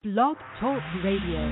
Blog Talk Radio.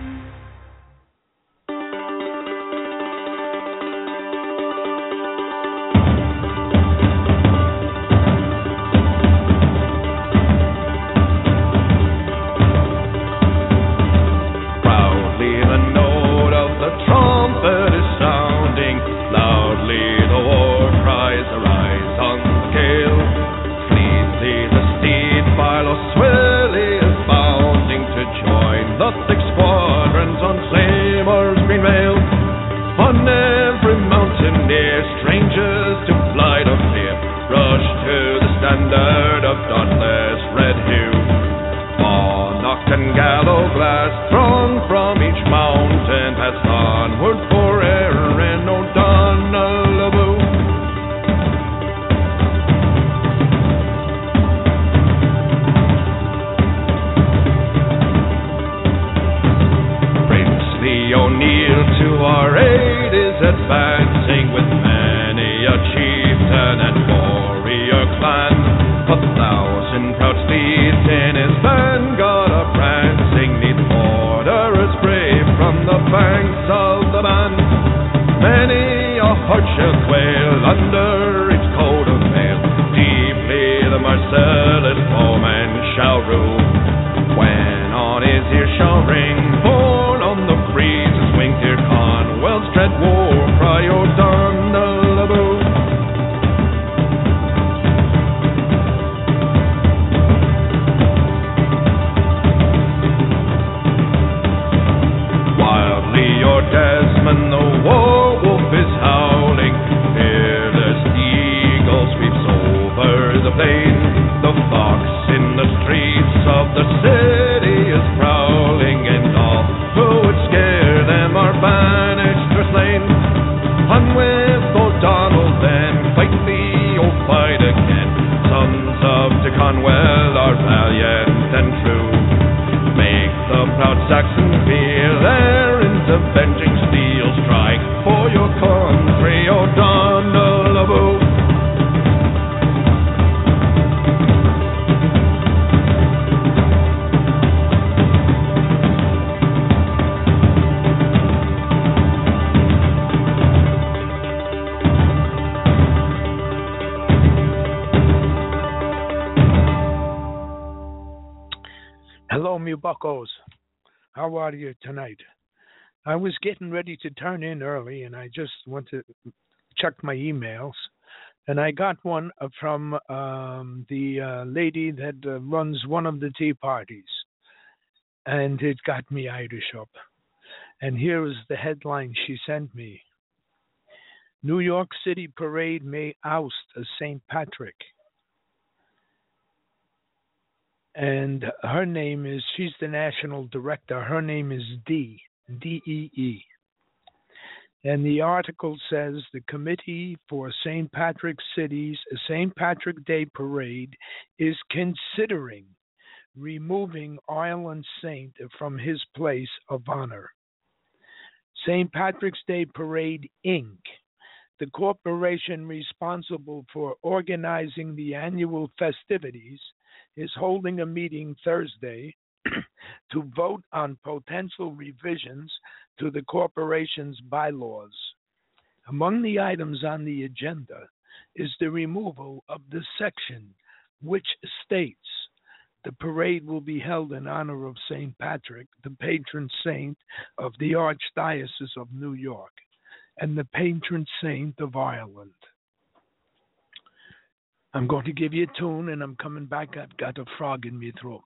How are you tonight? I was getting ready to turn in early, and I just went to check my emails, and I got one from the lady that runs one of the tea parties, and it got me Irish up. And here is the headline she sent me. New York City parade may oust a St. Patrick. And her name is, she's the national director. Her name is D-E-E. And the article says the Committee for St. Patrick City's St. Patrick Day Parade is considering removing Ireland Saint from his place of honor. St. Patrick's Day Parade, Inc., the corporation responsible for organizing the annual festivities, is holding a meeting Thursday to vote on potential revisions to the corporation's bylaws. Among the items on the agenda is the removal of the section which states the parade will be held in honor of St. Patrick, the patron saint of the Archdiocese of New York and the patron saint of Ireland. I'm going to give you a tune, and I'm coming back. I've got a frog in my throat.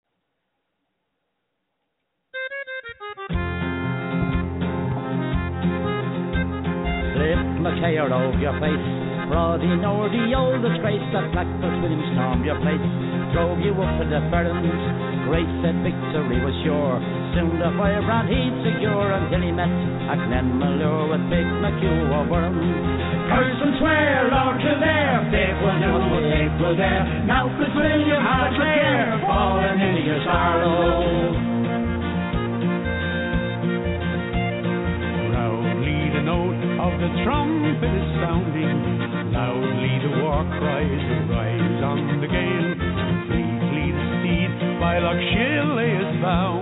Flip McKay over your place, Roddy nor the old disgrace that Blackfoot William stormed your place, drove you up to the Ferns. Grace said victory was sure. Soon the firebrand he'd secure until he met a Glenmalure with Big McHugh over him. Curse and swear, Lord Kildare, Dave will do what Dave will dare. Now Fitzwilliam had a care, falling into your sorrow. Proudly the note of the trumpet is sounding, loudly the war cries rise on the gale. Fleetly the steed by Loch Shilly is bound.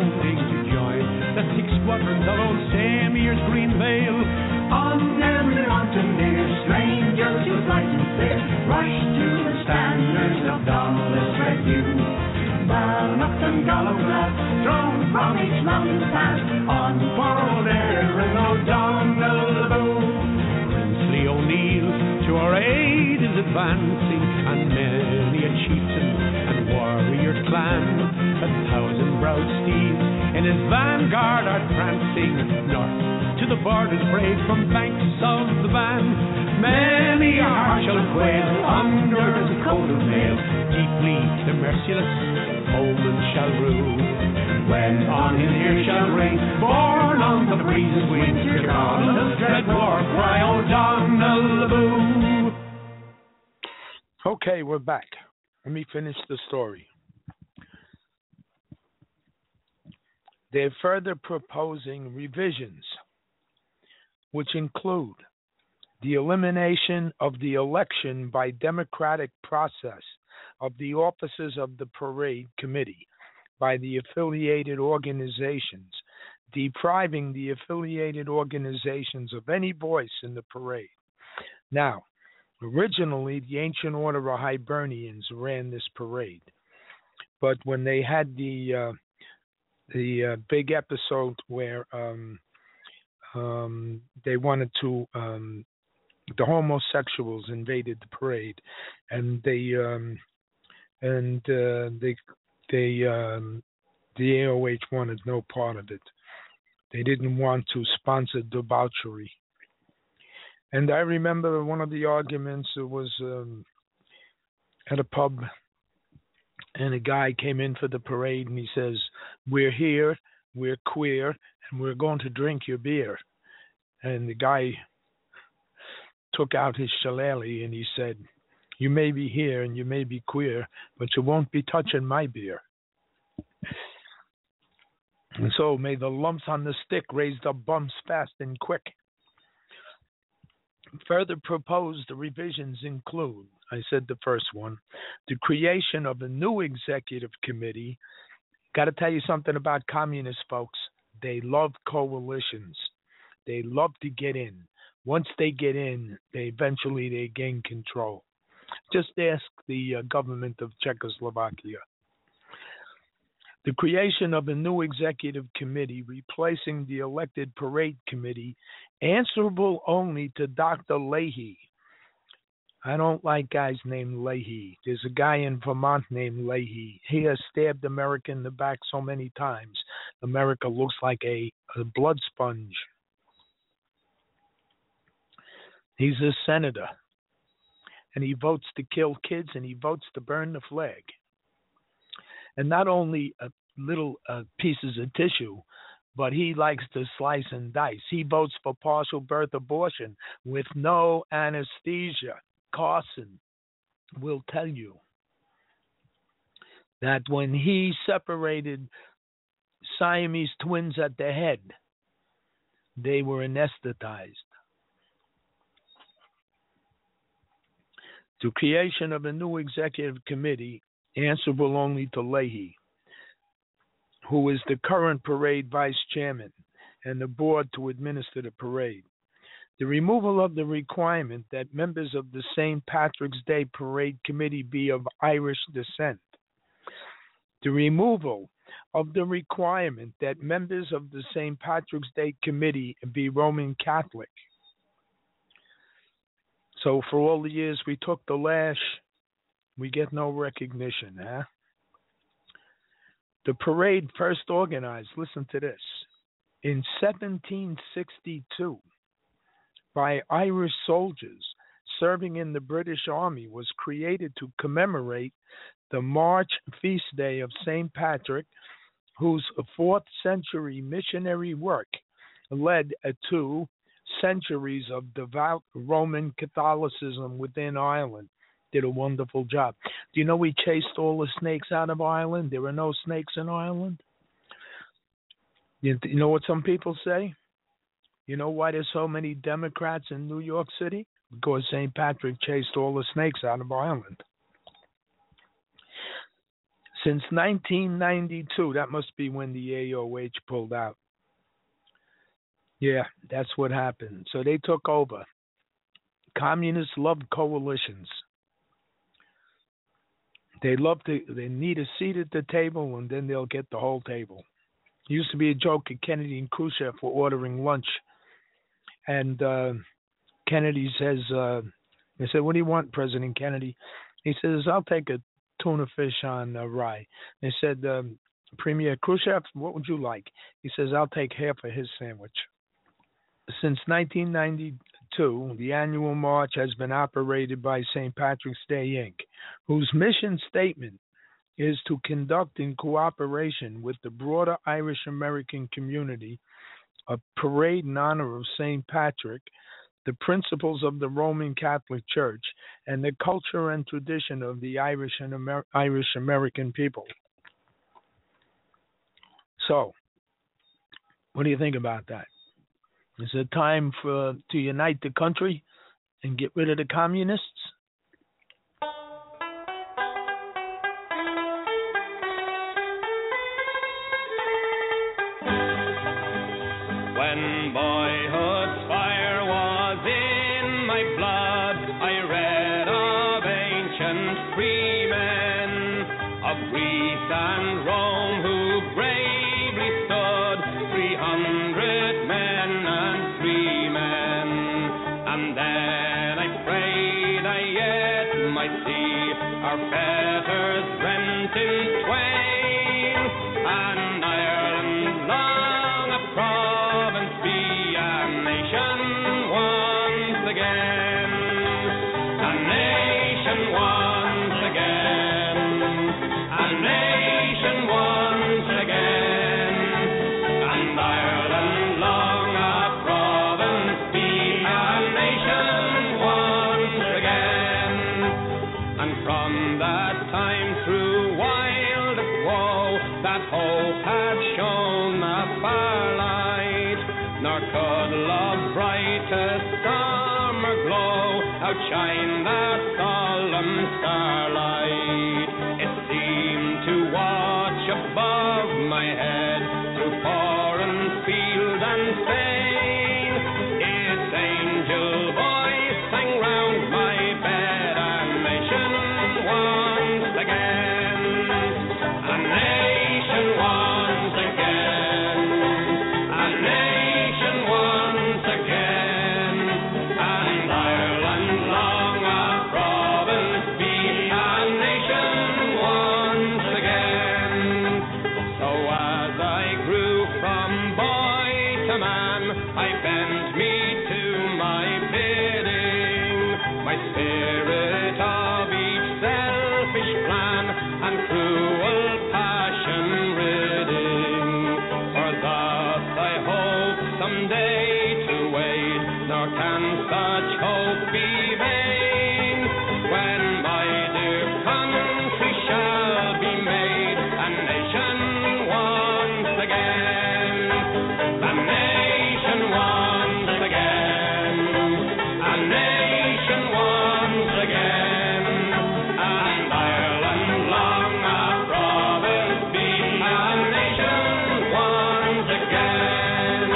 utterance of old Samir's green veil. On every mountain near, strangers who bright and fair rush to the standards of Donald's red hue. Balnock and Gallowglass, thrown from each mountain pass, on poor old Erin O'Donnell Boo. Princely O'Neill to our aid is advancing, and many a chieftain and warrior clan, 1,000-browed steeds in his vanguard are prancing, north to the borders brave from banks of the Van. Many a heart shall quail under his coat of mail, deeply the merciless foeman shall rue. When on his ear shall ring, borne on the breeze's wing, hear Donald's dread war cry, O'Donnell Boo. Okay, we're back. Let me finish the story. They're further proposing revisions, which include the elimination of the election by democratic process of the officers of the parade committee by the affiliated organizations, depriving the affiliated organizations of any voice in the parade. Now, originally, the Ancient Order of Hibernians ran this parade, but when they had the big episode where they wanted to, the homosexuals invaded the parade, and the AOH wanted no part of it. They didn't want to sponsor debauchery. And I remember one of the arguments was at a pub, and a guy came in for the parade, and he says, "We're here, we're queer, and we're going to drink your beer." And the guy took out his shillelagh, and he said, "You may be here and you may be queer, but you won't be touching my beer." And so may the lumps on the stick raise the bumps fast and quick. Further proposed revisions include, I said the first one, the creation of a new executive committee. Got to tell you something about communist folks. They love coalitions. They love to get in. Once they get in, they gain control. Just ask the government of Czechoslovakia. The creation of a new executive committee replacing the elected parade committee, answerable only to Dr. Leahy. I don't like guys named Leahy. There's a guy in Vermont named Leahy. He has stabbed America in the back so many times. America looks like a blood sponge. He's a senator, and he votes to kill kids, and he votes to burn the flag. And not only little pieces of tissue, but he likes to slice and dice. He votes for partial birth abortion with no anesthesia. Carson will tell you that when he separated Siamese twins at the head, they were anesthetized. The creation of a new executive committee, answerable only to Leahy, who is the current parade vice chairman, and the board to administer the parade. The removal of the requirement that members of the St. Patrick's Day Parade Committee be of Irish descent. The removal of the requirement that members of the St. Patrick's Day Committee be Roman Catholic. So for all the years we took the lash, we get no recognition, huh? The parade first organized, listen to this, in 1762 by Irish soldiers serving in the British Army, was created to commemorate the March feast day of St. Patrick, whose 4th century missionary work led to centuries of devout Roman Catholicism within Ireland. Did a wonderful job. Do you know we chased all the snakes out of Ireland? There are no snakes in Ireland. You know what some people say? You know why there's so many Democrats in New York City? Because St. Patrick chased all the snakes out of Ireland. Since 1992, that must be when the AOH pulled out. Yeah, that's what happened. So they took over. Communists love coalitions. They need a seat at the table and then they'll get the whole table. It used to be a joke at Kennedy and Khrushchev were ordering lunch, and Kennedy says, they said, "What do you want, President Kennedy?" He says, "I'll take a tuna fish on rye." They said, "Premier Khrushchev, what would you like?" He says, "I'll take half of his sandwich." Since 1992, the annual march has been operated by St. Patrick's Day Inc., whose mission statement is to conduct in cooperation with the broader Irish American community a parade in honor of St. Patrick, the principles of the Roman Catholic Church, and the culture and tradition of the Irish American people. So, what do you think about that? Is it time to unite the country and get rid of the communists? When boyhood's fire was in my blood, I read of ancient freemen of Greece and Rome who bravely stood, 300 men and freemen. And then I prayed I yet might see our fetters rent in twain, and Ireland long a province be a nation once again, a nation once again, a nation once again, and Ireland long a province be a nation once again. And from that time through wild woe, that hope had shone a far light, nor could love's brightest summer glow outshine that solemn starlight. It seemed to watch above my head through foreign field and fane. Its angel voice sang round my bed, a nation once again, a nation once again, a nation once again, and Ireland long a province be a nation once again. So as I grew from boy to man, I bent me to my bidding, my spirit of each selfish plan and cruel passion ridding. For thus I hope someday to wade, nor can such hope be vain, when my dear country shall be made a nation once again, a nation once again, a nation once again, and Ireland long a province be a nation once again.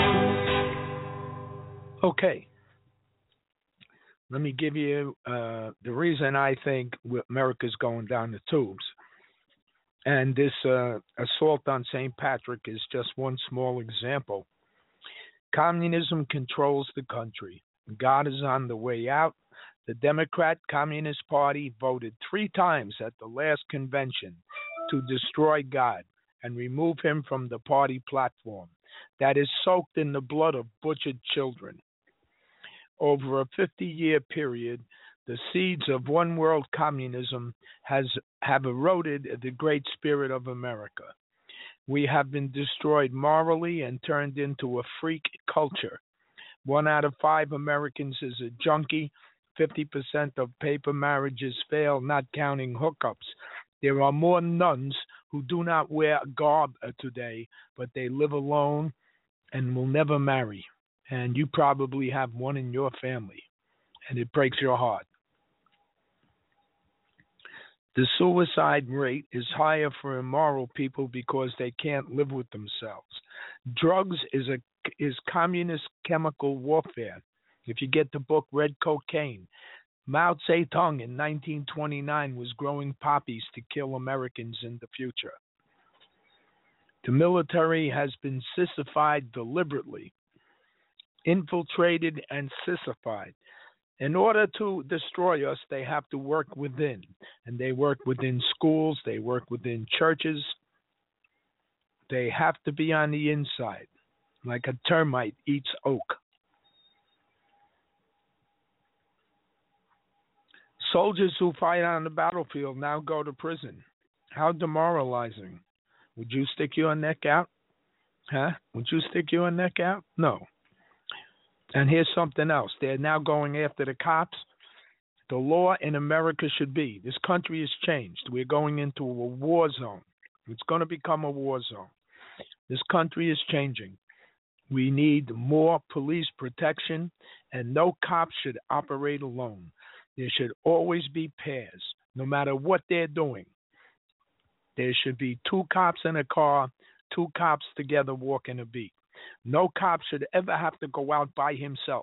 Okay. Let me give you the reason I think America's going down the tubes. And this assault on St. Patrick is just one small example. Communism controls the country. God is on the way out. The Democrat Communist Party voted 3 times at the last convention to destroy God and remove him from the party platform that is soaked in the blood of butchered children. Over a 50-year period, the seeds of one world communism have eroded the great spirit of America. We have been destroyed morally and turned into a freak culture. 1 out of 5 Americans is a junkie. 50% of paper marriages fail, not counting hookups. There are more nuns who do not wear garb today, but they live alone and will never marry. And you probably have one in your family, and it breaks your heart. The suicide rate is higher for immoral people because they can't live with themselves. Drugs is communist chemical warfare. If you get the book Red Cocaine, Mao Zedong in 1929 was growing poppies to kill Americans in the future. The military has been sissified deliberately, infiltrated and sissified. In order to destroy us, they have to work within. And they work within schools, they work within churches. They have to be on the inside, like a termite eats oak. Soldiers who fight on the battlefield now go to prison. How demoralizing. Would you stick your neck out? Huh? Would you stick your neck out? No. And here's something else. They're now going after the cops. The law in America should be, this country has changed. We're going into a war zone. It's going to become a war zone. This country is changing. We need more police protection, and no cop should operate alone. There should always be pairs, no matter what they're doing. There should be 2 cops in a car, 2 cops together walking a beat. No cop should ever have to go out by himself.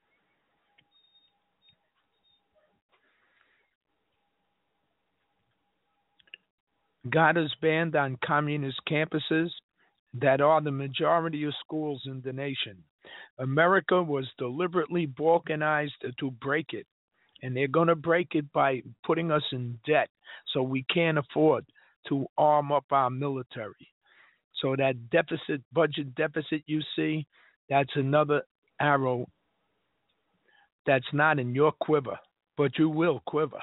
God is banned on communist campuses that are the majority of schools in the nation. America was deliberately balkanized to break it, and they're going to break it by putting us in debt so we can't afford to arm up our military. So that budget deficit you see, that's another arrow that's not in your quiver, but you will quiver.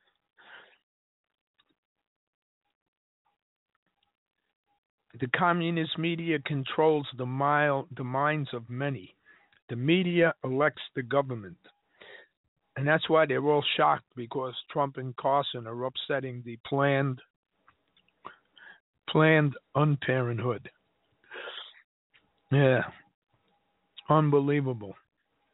The communist media controls the minds of many. The media elects the government. And that's why they're all shocked, because Trump and Carson are upsetting the Planned Unparenthood. Yeah. Unbelievable.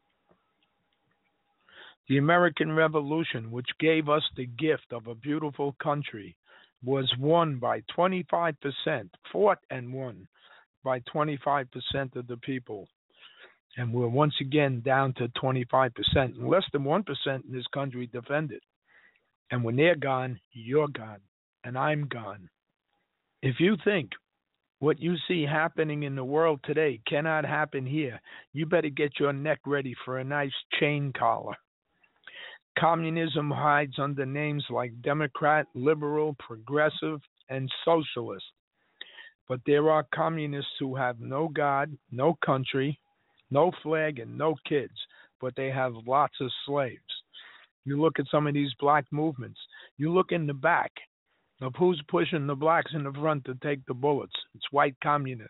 The American Revolution, which gave us the gift of a beautiful country, was won by 25%, fought and won by 25% of the people. And we're once again down to 25%. Less than 1% in this country defend it. And when they're gone, you're gone. And I'm gone. If you think what you see happening in the world today cannot happen here, you better get your neck ready for a nice chain collar. Communism hides under names like Democrat, liberal, progressive, and socialist. But there are communists who have no God, no country, no flag, and no kids, but they have lots of slaves. You look at some of these black movements. You look in the back of who's pushing the blacks in the front to take the bullets. It's white communists.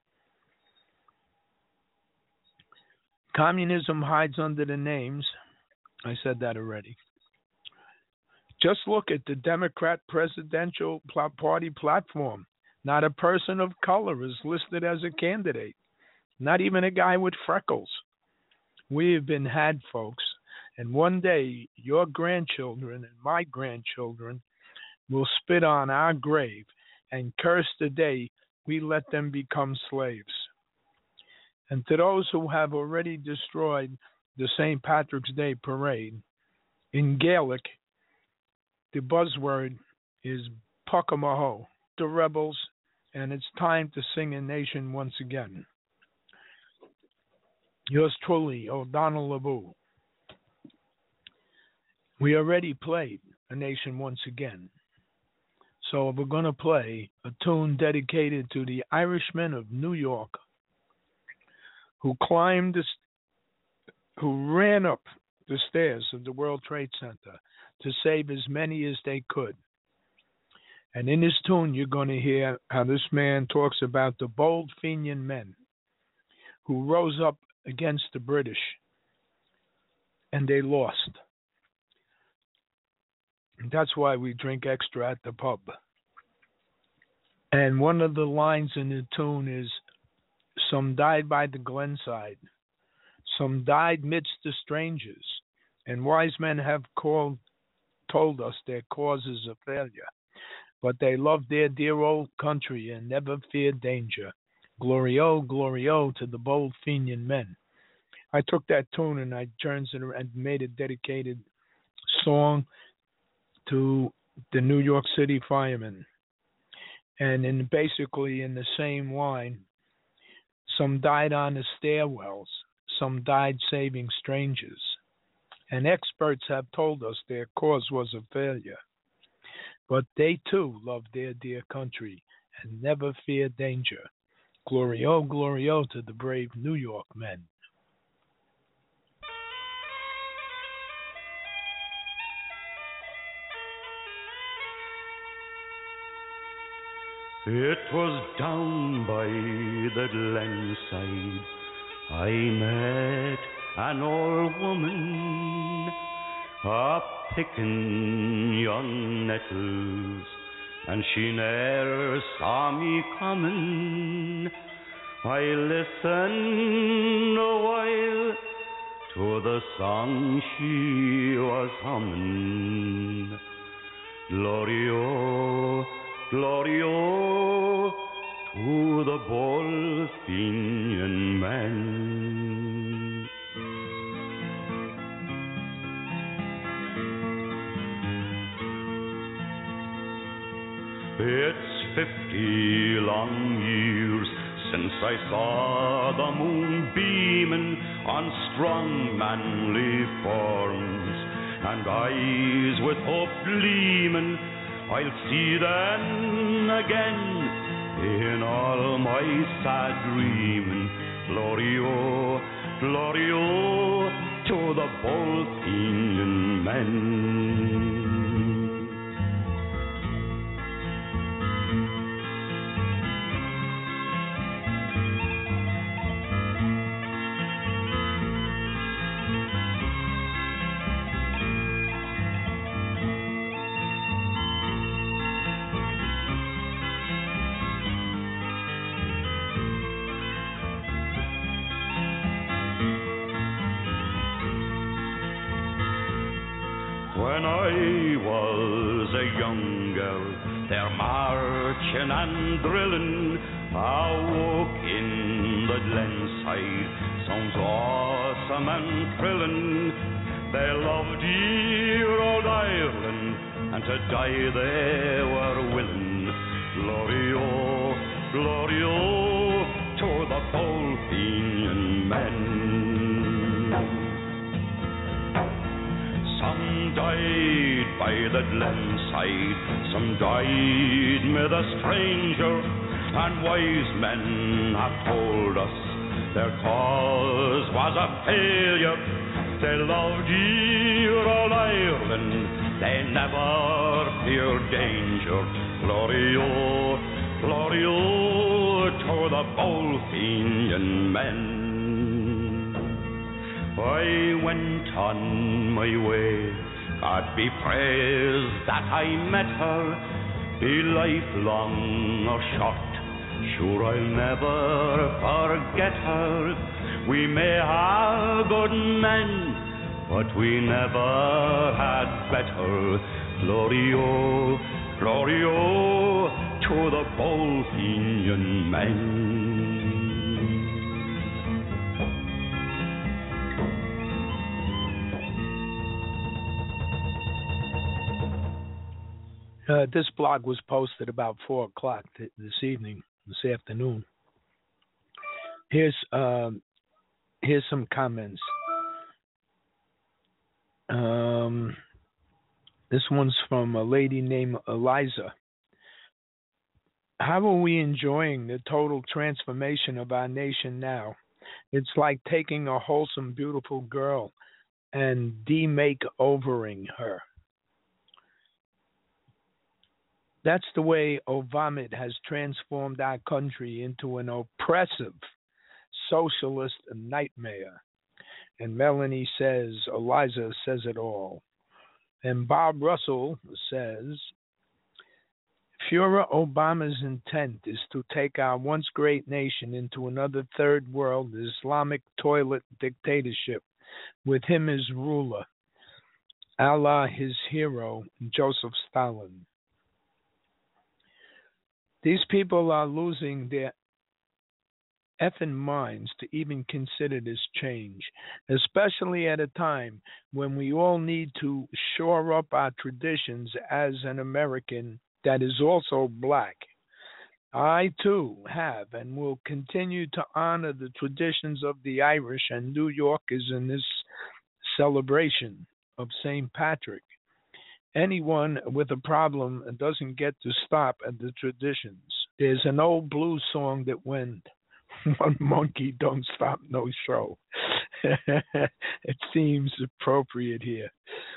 Communism hides under the names. I said that already. Just look at the Democrat presidential party platform. Not a person of color is listed as a candidate. Not even a guy with freckles. We have been had, folks. And one day, your grandchildren and my grandchildren will spit on our grave and curse the day we let them become slaves. And to those who have already destroyed the St. Patrick's Day parade, in Gaelic, the buzzword is Puckamaho, the rebels, and it's time to sing a nation once again. Yours truly, O'Donnell LeBou. We already played A Nation Once Again. So we're going to play a tune dedicated to the Irishmen of New York who ran up the stairs of the World Trade Center to save as many as they could. And in this tune, you're going to hear how this man talks about the bold Fenian men who rose up against the British, and they lost. And that's why we drink extra at the pub. And one of the lines in the tune is, some died by the glenside, some died midst the strangers, and wise men have called told us their cause is a failure, but they loved their dear old country and never feared danger. Glory-o to the bold Fenian men. I took that tune and I turned it and made a dedicated song to the New York City firemen. And basically in the same line, some died on the stairwells, some died saving strangers. And experts have told us their cause was a failure. But they too loved their dear country and never feared danger. Glory-o to the brave New York men. It was down by the glenside I met an old woman a-picking young nettles, and she ne'er saw me coming. I listened a while to the song she was humming. Glory-o, glory-o, to the bold Fenian men. It's 50 long years since I saw the moon beaming on strong manly forms and eyes with hope gleaming. I'll see them again in all my sad dreaming. Glory-o, glory-o, to the bold Fenian men. When I was a young girl, they're marching and drilling, awoke in the glenside, sounds awesome and thrilling. They loved dear old Ireland, and to die they were willing. Glory-o, glory-o, to the bold Fenian men. Some died by the glenside, some died mid a stranger, and wise men have told us their cause was a failure. They loved dear old Ireland, they never feared danger. Glory-o, glory-o, to the bold Fenian men. I went on my way, God be praised that I met her, be life long or short, sure I'll never forget her. We may have good men, but we never had better. Glory-o, glory-o, to the bold Fenian men. This blog was posted about 4 o'clock this afternoon. Here's some comments. This one's from a lady named Eliza. How are we enjoying the total transformation of our nation now? It's like taking a wholesome, beautiful girl and de-makeovering her. That's the way Obama has transformed our country into an oppressive socialist nightmare. And Melanie says, Eliza says it all. And Bob Russell says, Führer Obama's intent is to take our once great nation into another third world Islamic toilet dictatorship with him as ruler. Allah his hero, Joseph Stalin. These people are losing their effing minds to even consider this change, especially at a time when we all need to shore up our traditions as an American that is also black. I too have and will continue to honor the traditions of the Irish and New Yorkers in this celebration of St. Patrick. Anyone with a problem doesn't get to stop at the traditions. There's an old blues song that went, "One monkey don't stop no show." It seems appropriate here.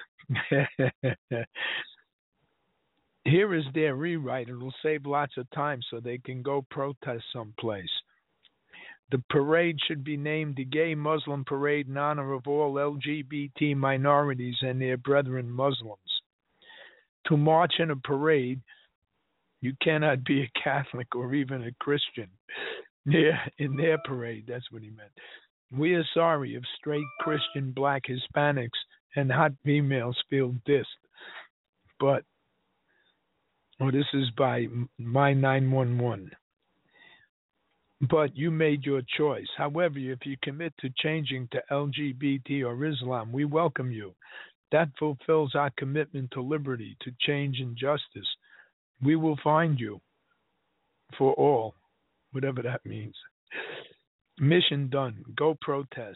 Here is their rewrite. It'll save lots of time so they can go protest someplace. The parade should be named the Gay Muslim Parade in honor of all LGBT minorities and their brethren Muslims. To march in a parade, you cannot be a Catholic or even a Christian. Yeah, in their parade, that's what he meant. We are sorry if straight Christian, black, Hispanics, and hot females feel dissed. But, this is by My 911. But you made your choice. However, if you commit to changing to LGBT or Islam, we welcome you. That fulfills our commitment to liberty, to change and justice. We will find you for all, whatever that means. Mission done. Go protest.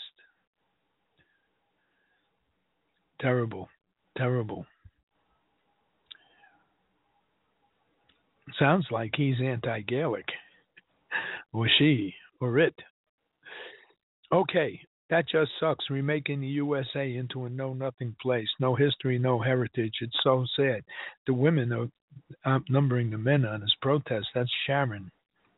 Terrible. Terrible. Sounds like he's anti-Gaelic. Or she. Or it. Okay. That just sucks. We're making the USA into a know-nothing place. No history, no heritage. It's so sad. The women are outnumbering the men on this protest. That's Sharon.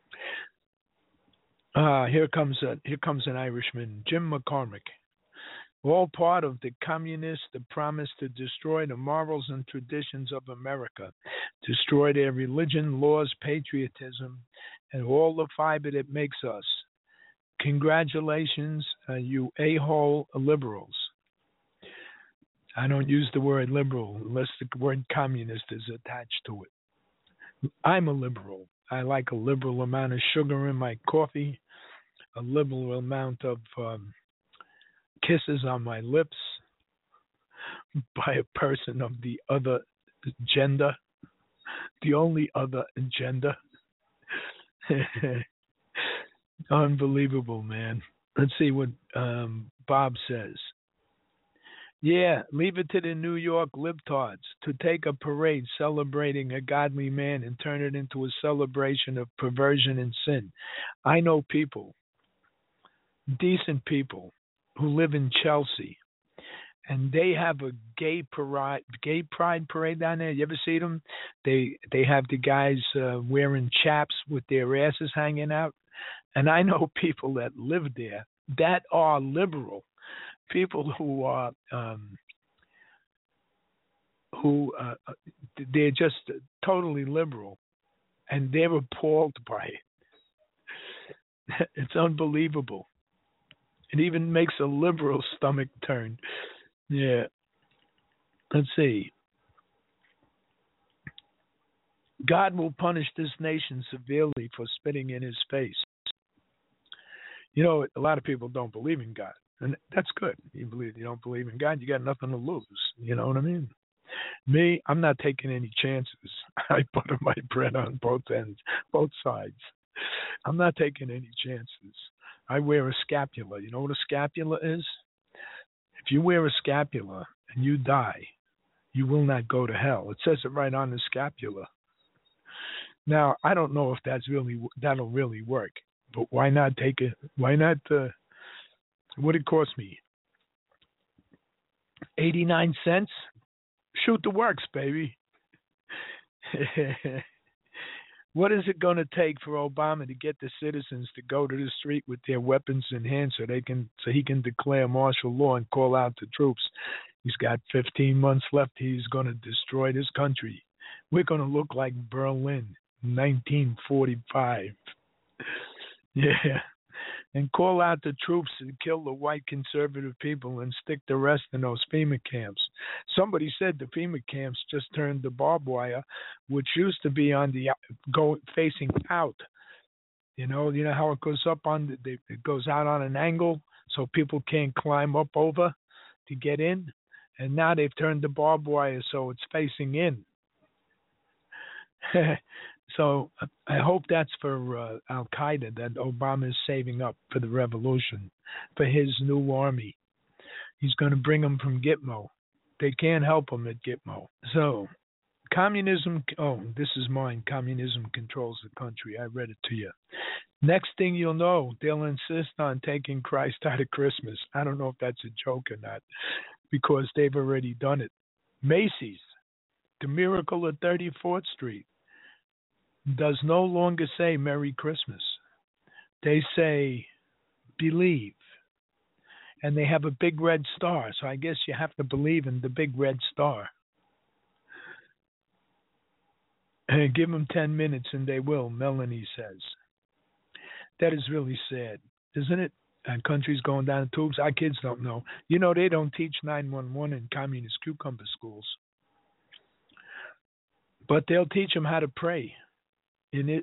Here comes an Irishman, Jim McCormick. All part of the communists, the promise to destroy the morals and traditions of America, destroy their religion, laws, patriotism, and all the fiber that makes us. Congratulations, you a-hole liberals. I don't use the word liberal unless the word communist is attached to it. I'm a liberal. I like a liberal amount of sugar in my coffee, a liberal amount of kisses on my lips by a person of the other gender, the only other gender. Unbelievable, man. Let's see what Bob says. Yeah, leave it to the New York libtards to take a parade celebrating a godly man and turn it into a celebration of perversion and sin. I know people, decent people, who live in Chelsea, and they have a gay pride parade down there. You ever see them? They have the guys wearing chaps with their asses hanging out. And I know people that live there that are liberal, people who are they're just totally liberal, and they're appalled by it. It's unbelievable. It even makes a liberal stomach turn. Yeah. Let's see. God will punish this nation severely for spitting in his face. You know, a lot of people don't believe in God, and that's good. You don't believe in God, you got nothing to lose. You know what I mean? Me, I'm not taking any chances. I butter my bread on both ends, both sides. I'm not taking any chances. I wear a scapula. You know what a scapula is? If you wear a scapula and you die, you will not go to hell. It says it right on the scapula. Now, I don't know if that'll really work. But why not take it? Why not? What it cost me? 89 cents? Shoot the works, baby. What is it going to take for Obama to get the citizens to go to the street with their weapons in hand so he can declare martial law and call out the troops? He's got 15 months left. He's going to destroy this country. We're going to look like Berlin, 1945. Yeah, and call out the troops to kill the white conservative people and stick the rest in those FEMA camps. Somebody said the FEMA camps just turned to barbed wire, which used to be on the facing out. You know how it goes up it goes out on an angle so people can't climb up over to get in, and now they've turned the barbed wire so it's facing in. So I hope that's for Al Qaeda that Obama is saving up for the revolution, for his new army. He's going to bring them from Gitmo. They can't help him at Gitmo. So communism, this is mine. Communism controls the country. I read it to you. Next thing you'll know, they'll insist on taking Christ out of Christmas. I don't know if that's a joke or not, because they've already done it. Macy's, the Miracle at 34th Street, does no longer say Merry Christmas. They say believe. And they have a big red star. So I guess you have to believe in the big red star. And give them 10 minutes and they will, Melanie says. That is really sad, isn't it? And countries going down the tubes. Our kids don't know. They don't teach 911 in communist cucumber schools. But they'll teach them how to pray in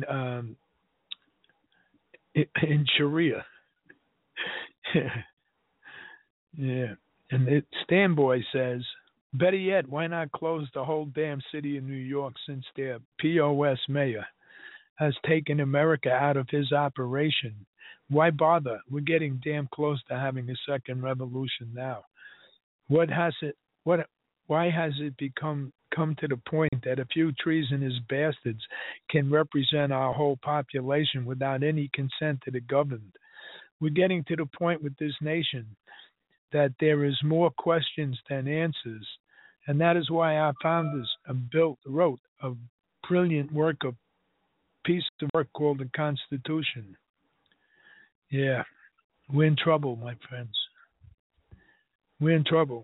Sharia. Yeah. And Stan Boy says, better yet, why not close the whole damn city of New York, since their POS mayor has taken America out of his operation? Why bother? We're getting damn close to having a second revolution now. Why has it come to the point that a few treasonous bastards can represent our whole population without any consent to the governed? We're getting to the point with this nation that there is more questions than answers, and that is why our founders wrote a brilliant piece of work called the Constitution. Yeah, we're in trouble, my friends. We're in trouble.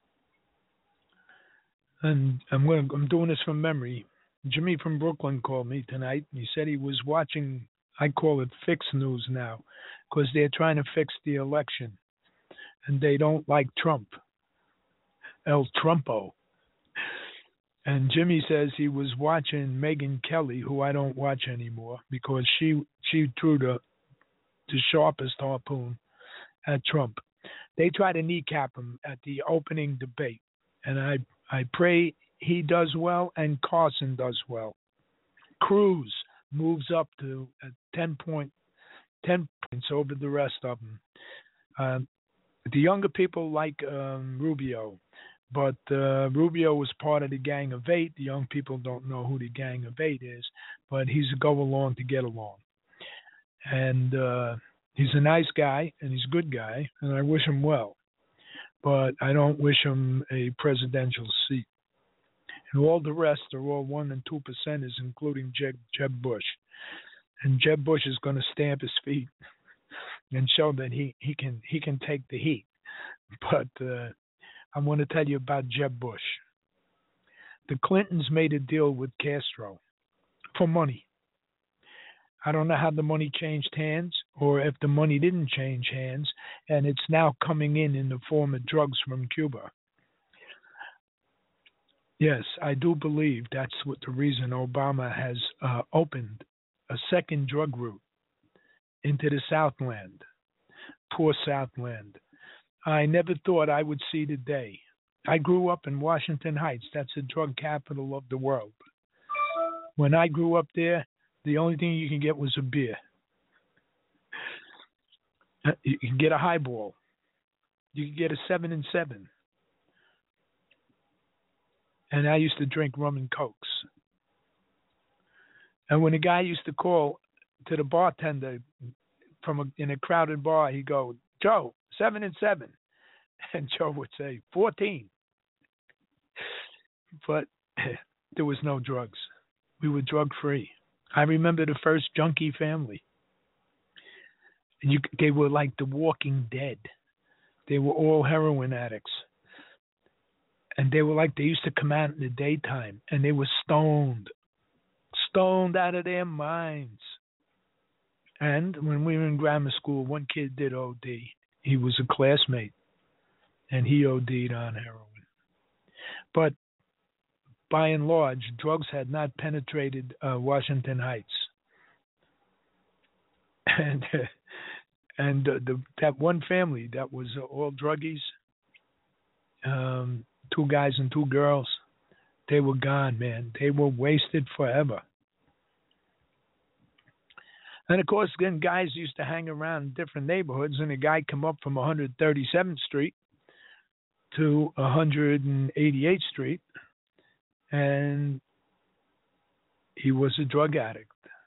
And I'm doing this from memory. Jimmy from Brooklyn called me tonight. He said he was watching, I call it Fix News now, because they're trying to fix the election. And they don't like Trump. El Trumpo. And Jimmy says he was watching Megyn Kelly, who I don't watch anymore, because she threw the sharpest harpoon at Trump. They try to kneecap him at the opening debate. And I pray he does well and Carson does well. Cruz moves up to 10 points over the rest of them. The younger people like Rubio, but Rubio was part of the Gang of Eight. The young people don't know who the Gang of Eight is, but he's a go-along to get along. And he's a nice guy, and he's a good guy, and I wish him well. But I don't wish him a presidential seat. And all the rest are all 1% and 2%, including Jeb Bush. And Jeb Bush is going to stamp his feet and show that he can take the heat. But I'm going to tell you about Jeb Bush. The Clintons made a deal with Castro for money. I don't know how the money changed hands, or if the money didn't change hands, and it's now coming in the form of drugs from Cuba. Yes, I do believe that's what the reason Obama has opened a second drug route into the Southland, poor Southland. I never thought I would see the day. I grew up in Washington Heights. That's the drug capital of the world. When I grew up there, the only thing you can get was a beer. You can get a highball. You can get a 7 and 7. And I used to drink rum and cokes. And when a guy used to call to the bartender in a crowded bar, he'd go, "Joe, 7 and 7." And Joe would say, 14. But there was no drugs. We were drug-free. I remember the first junkie family. They were like the Walking Dead. They were all heroin addicts. And they used to come out in the daytime, and they were stoned out of their minds. And when we were in grammar school, one kid did OD. He was a classmate, and he OD'd on heroin. But by and large, drugs had not penetrated Washington Heights. And that one family that was all druggies, 2 guys and 2 girls, they were gone, man. They were wasted forever. And of course, then guys used to hang around in different neighborhoods, and a guy come up from 137th Street to 188th Street, and he was a drug addict.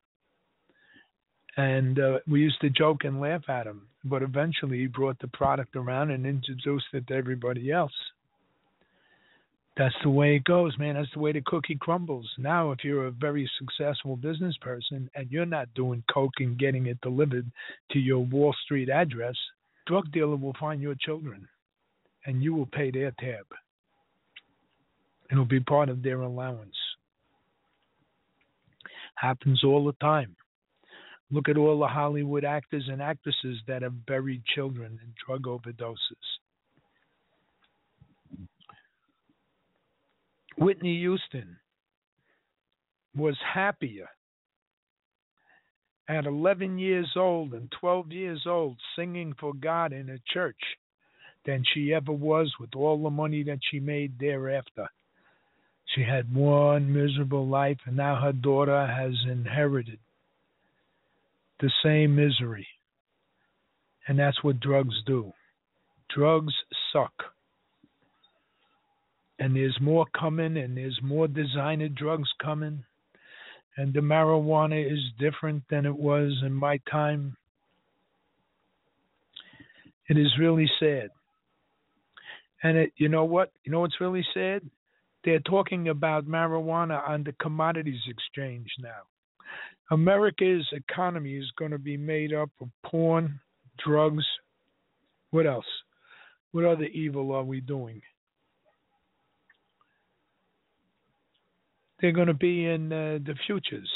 And we used to joke and laugh at him, but eventually he brought the product around and introduced it to everybody else. That's the way it goes, man. That's the way the cookie crumbles. Now, if you're a very successful business person and you're not doing coke and getting it delivered to your Wall Street address, drug dealer will find your children, and you will pay their tab. It'll be part of their allowance. Happens all the time. Look at all the Hollywood actors and actresses that have buried children in drug overdoses. Whitney Houston was happier at 11 years old and 12 years old singing for God in a church than she ever was with all the money that she made thereafter. She had one miserable life, and now her daughter has inherited the same misery. And that's what drugs do. Drugs suck. And there's more coming, and there's more designer drugs coming. And the marijuana is different than it was in my time. It is really sad. And you know what? You know what's really sad? They're talking about marijuana on the commodities exchange now. America's economy is going to be made up of porn, drugs. What else? What other evil are we doing? They're going to be in the futures.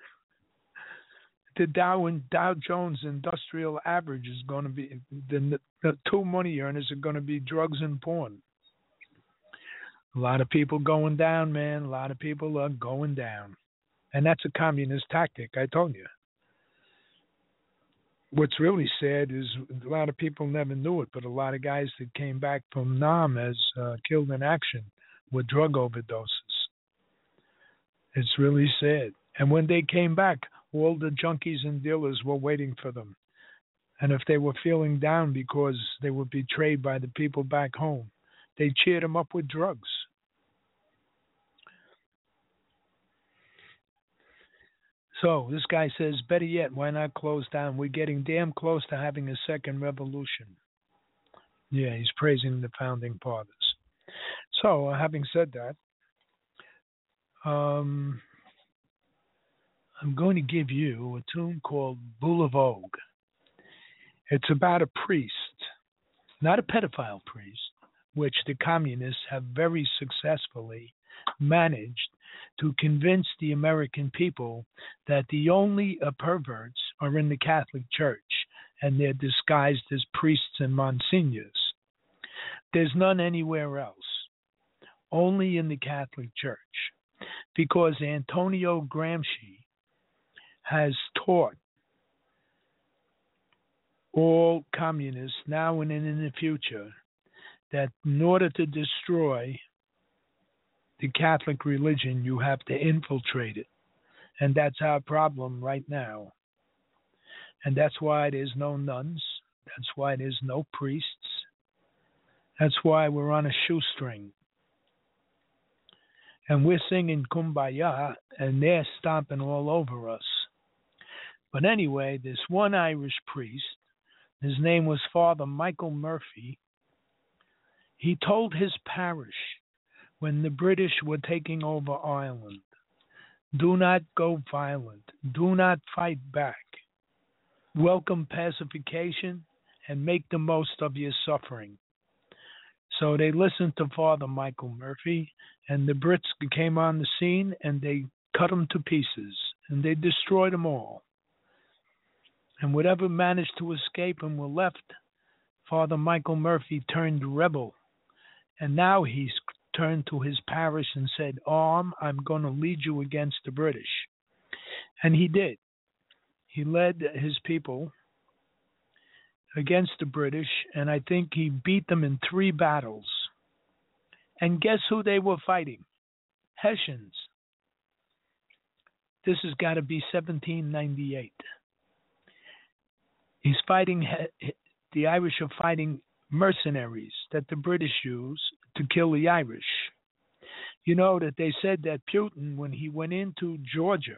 The Dow Jones Industrial Average is going to be, the 2 money earners are going to be drugs and porn. A lot of people going down, man. A lot of people are going down. And that's a communist tactic, I told you. What's really sad is a lot of people never knew it, but a lot of guys that came back from Nam as killed in action were drug overdoses. It's really sad. And when they came back, all the junkies and dealers were waiting for them. And if they were feeling down because they were betrayed by the people back home, they cheered them up with drugs. So this guy says, better yet, why not close down? We're getting damn close to having a second revolution. Yeah, he's praising the founding fathers. So, having said that, I'm going to give you a tune called Boulevard. It's about a priest, not a pedophile priest, which the communists have very successfully managed to convince the American people that the only perverts are in the Catholic Church, and they're disguised as priests and monsignors. There's none anywhere else, only in the Catholic Church, because Antonio Gramsci has taught all communists now and in the future that in order to destroy the Catholic religion, you have to infiltrate it. And that's our problem right now. And that's why there's no nuns. That's why there's no priests. That's why we're on a shoestring. And we're singing Kumbaya, and they're stomping all over us. But anyway, this one Irish priest, his name was Father Michael Murphy, he told his parish when the British were taking over Ireland, do not go violent, do not fight back, welcome pacification, and make the most of your suffering. So they listened to Father Michael Murphy, and the Brits came on the scene, and they cut them to pieces, and they destroyed them all. And whatever managed to escape and were left, Father Michael Murphy turned rebel. And now he's turned to his parish and said, I'm going to lead you against the British. And he did. He led his people against the British, and I think he beat them in 3 battles. And guess who they were fighting? Hessians. This has got to be 1798. He's fighting, the Irish are fighting mercenaries that the British use to kill the Irish. You know that they said that Putin, when he went into Georgia,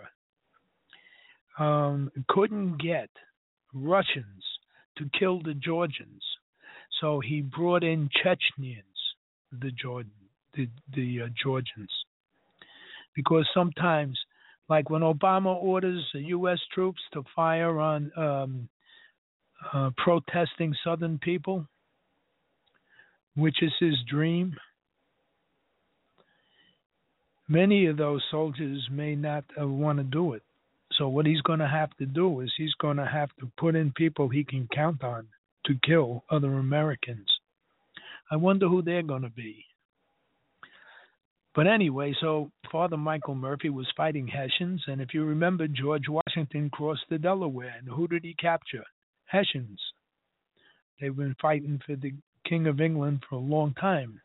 couldn't get Russians to kill the Georgians. So he brought in Chechens, the Georgians. Because sometimes, like when Obama orders the U.S. troops to fire on protesting Southern people, which is his dream, many of those soldiers may not want to do it. So what he's going to have to do is he's going to have to put in people he can count on to kill other Americans. I wonder who they're going to be. But anyway, so Father Michael Murphy was fighting Hessians, and if you remember, George Washington crossed the Delaware, and who did he capture? Hessians. They've been fighting for the King of England for a long time.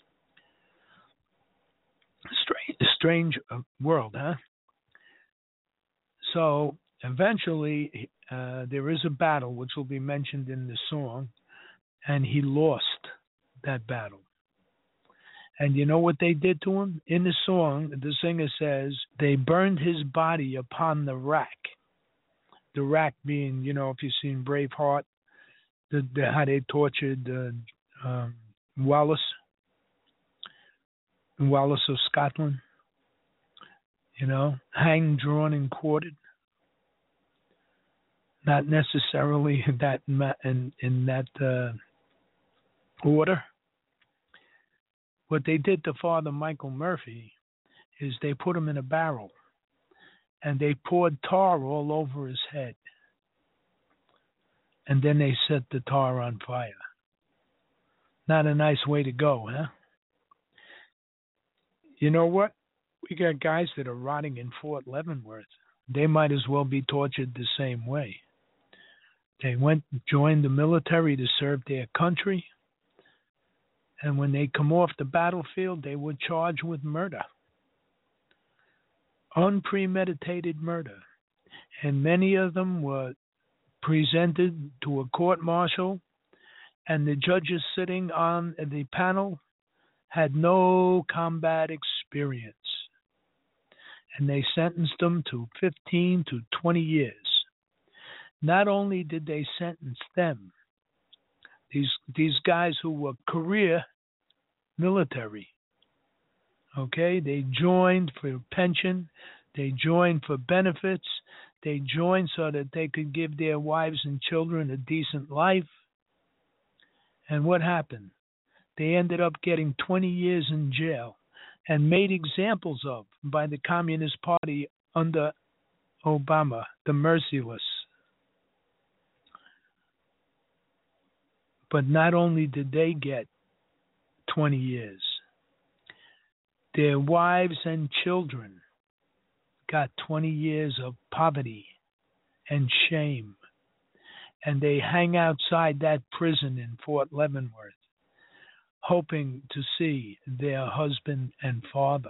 Strange world, huh? So eventually there is a battle which will be mentioned in the song, and he lost that battle. And you know what they did to him? In the song, the singer says, they burned his body upon the rack. The rack being, you know, if you've seen Braveheart, how they tortured Wallace of Scotland. You know, hanged, drawn, and quartered. Not necessarily in that order. What they did to Father Michael Murphy is they put him in a barrel and they poured tar all over his head. And then they set the tar on fire. Not a nice way to go, huh? You know what? We got guys that are rotting in Fort Leavenworth. They might as well be tortured the same way. They joined the military to serve their country. And when they come off the battlefield, they were charged with murder. Unpremeditated murder. And many of them were presented to a court-martial, and the judges sitting on the panel had no combat experience. And they sentenced them to 15 to 20 years. Not only did they sentence them, these guys who were career military, okay, they joined for pension, they joined for benefits, they joined so that they could give their wives and children a decent life. And what happened? They ended up getting 20 years in jail and made examples of by the Communist Party under Obama, the merciless. But not only did they get 20 years, their wives and children got 20 years of poverty and shame. And they hang outside that prison in Fort Leavenworth, hoping to see their husband and father.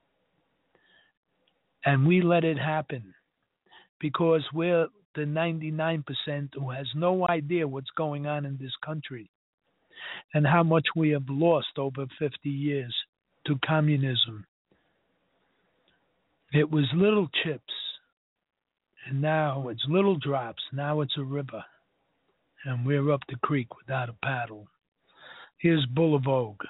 And we let it happen because we're the 99% who has no idea what's going on in this country and how much we have lost over 50 years to communism. It was little chips, and now it's little drops. Now it's a river, and we're up the creek without a paddle. Here's Bull of Vogue.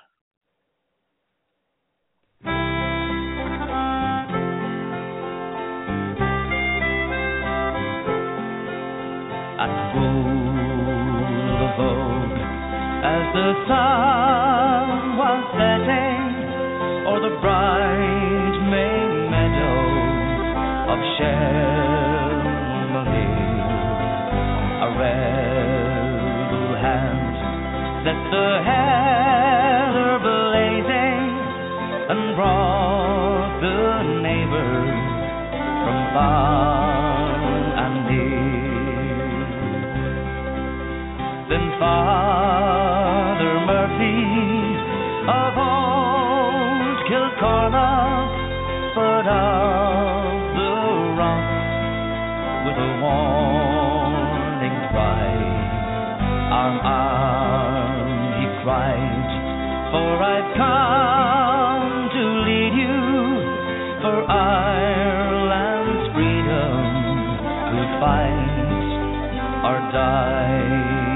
At Bull of Vogue, as the sun was setting o'er the bright May meadows of Shelmolene, set the heather blazing and brought the neighbors from far and near. Then Father Murphy of old Kilcormac put out the rock with a warning cry. Arm, arm, he cried, for I've come to lead you, for Ireland's freedom we'll fight or die.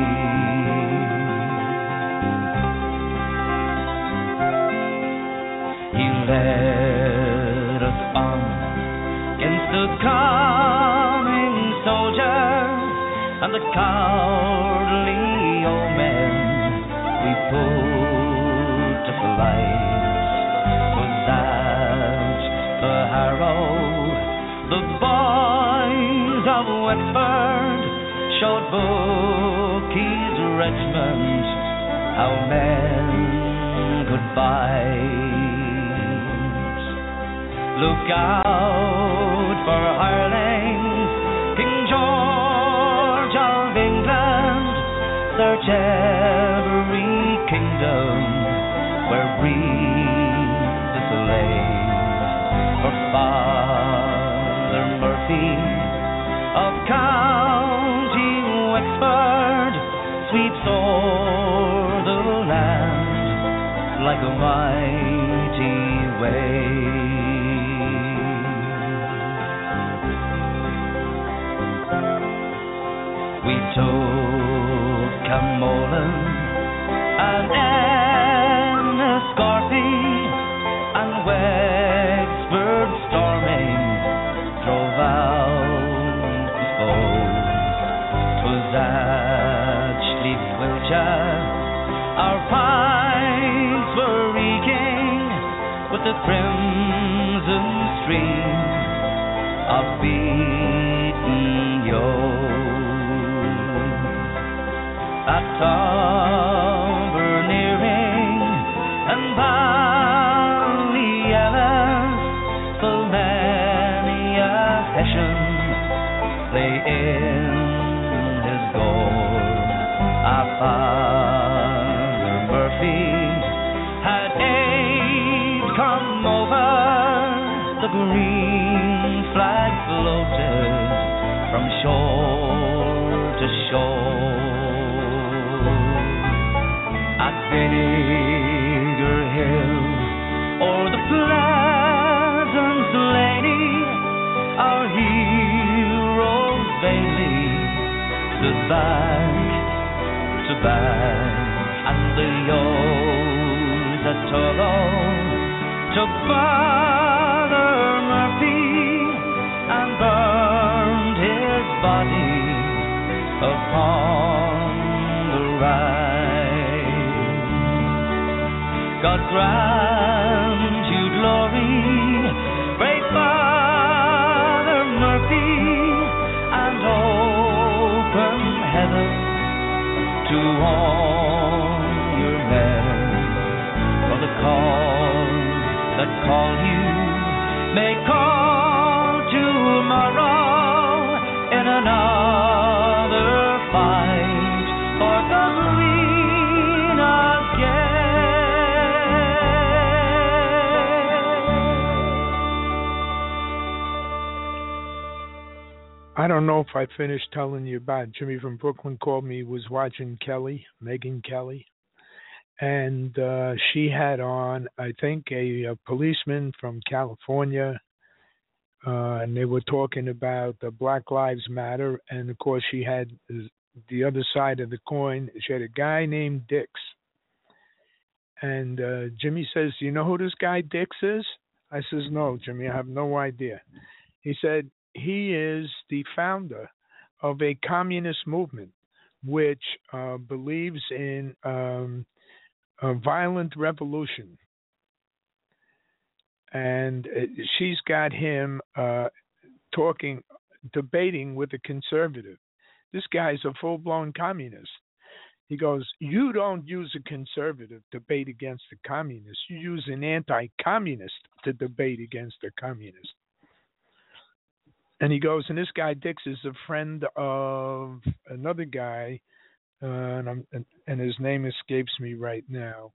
He led us on against the coming soldiers and the cowardly old men we put to flight. Was that the Harrow? The boys of Wexford showed Bookie's regiment how men could fight. Look out for hirelings, King George of England, search every kingdom where breathes the slave. For Father Murphy of County Wexford sweeps o'er the land like a mighty wave. We took Camolan and Enniscorthy and Wexford storming drove out the foe. 'Twas at Schlief-Wiltshire our pipes were reeking with the crimson stream of beaten Yeo. At Taberneering and Ballyella's full many a Hessian lay in his gore. Our Father Murphy had aid come over, the green flag floated from shore to shore. At Bigger Hill, o'er the pleasant lady, our heroes vainly stood back to back, and the Yeos at Tullow took Father Murphy and burned his body upon the Rye. God grant you glory, brave Father Murphy, and open heaven to all your men. For the cause that call you may call tomorrow in another fight for the Queen again. I don't know if I finished telling you about Jimmy from Brooklyn called me, was watching Kelly, Megyn Kelly, and she had on, I think, a policeman from California, and they were talking about the Black Lives Matter, and of course she had the other side of the coin. She had a guy named Dix, and Jimmy says, "You know who this guy Dix is?" I says, "No, Jimmy, I have no idea." He said, he is the founder of a communist movement which believes in a violent revolution. And she's got him debating with a conservative. This guy's a full-blown communist. He goes, you don't use a conservative to debate against a communist. You use an anti-communist to debate against a communist. And he goes, and this guy Dix is a friend of another guy, and his name escapes me right now,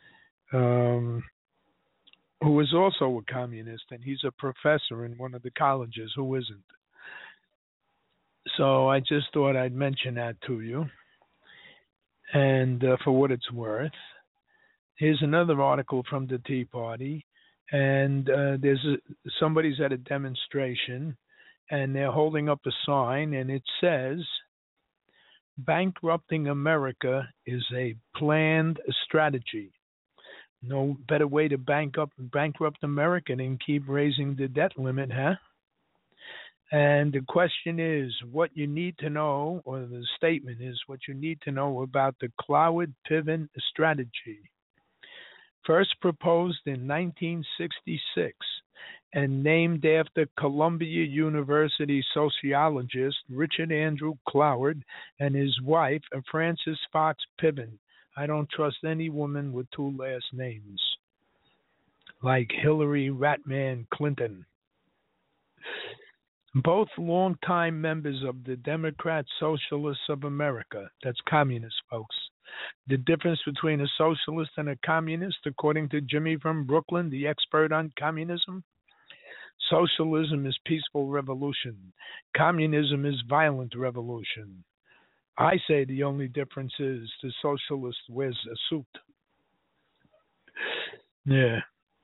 who is also a communist, and he's a professor in one of the colleges. Who isn't? So I just thought I'd mention that to you. And for what it's worth, here's another article from the Tea Party, and somebody's at a demonstration, and they're holding up a sign, and it says, "Bankrupting America is a planned strategy." No better way to bankrupt America than keep raising the debt limit, huh? And the question is what you need to know, or the statement is what you need to know about the Cloward-Piven strategy. First proposed in 1966 and named after Columbia University sociologist Richard Andrew Cloward and his wife, Frances Fox Piven. I don't trust any woman with two last names, like Hillary Ratman Clinton. Both longtime members of the Democrat Socialists of America, that's communist folks. The difference between a socialist and a communist, according to Jimmy from Brooklyn, the expert on communism, socialism is peaceful revolution. Communism is violent revolution. I say the only difference is the socialist wears a suit. Yeah.